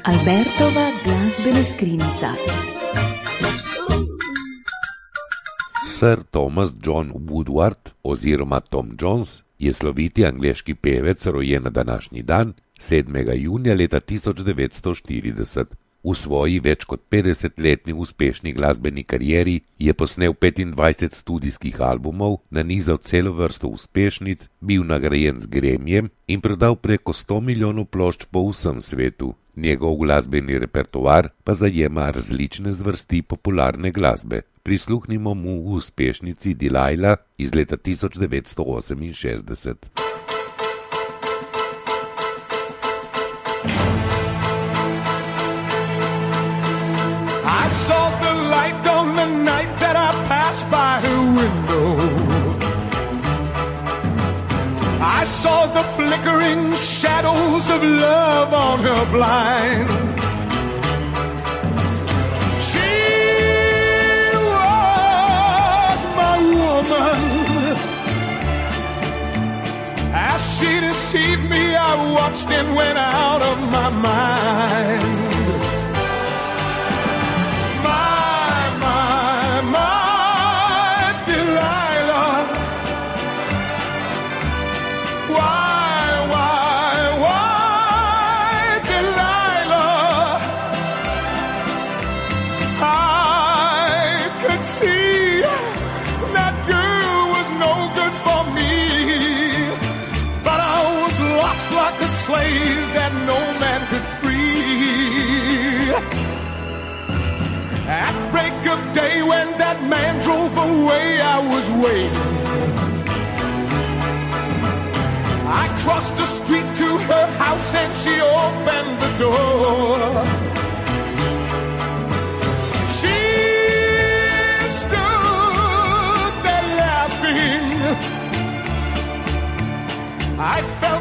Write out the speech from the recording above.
Albertova glasbena skrinjica. Sir Thomas John Woodward oziroma Tom Jones je sloviti angleški pevec, rojen na današnji dan, 7. junija leta 1940. V svoji več kot 50-letni uspešni glasbeni karieri je posnel 25 studijskih albumov, nanizal celo vrsto uspešnic, bil nagrajen z Grammijem in prodal preko 100 milijonov plošč po vsem svetu. Njegov glasbeni repertoar pa zajema različne zvrsti popularne glasbe. Prisluhnimo mu v uspešnici Delilah iz leta 1968. I saw the light on the night that I passed by her window. I saw the flickering shadows of love on her blind. She was my woman. As she deceived me, I watched and went out of my mind. See, that girl was no good for me, but I was lost like a slave that no man could free. At break of day when that man drove away, I was waiting. I crossed the street to her house and she opened the door. She stood there laughing. I felt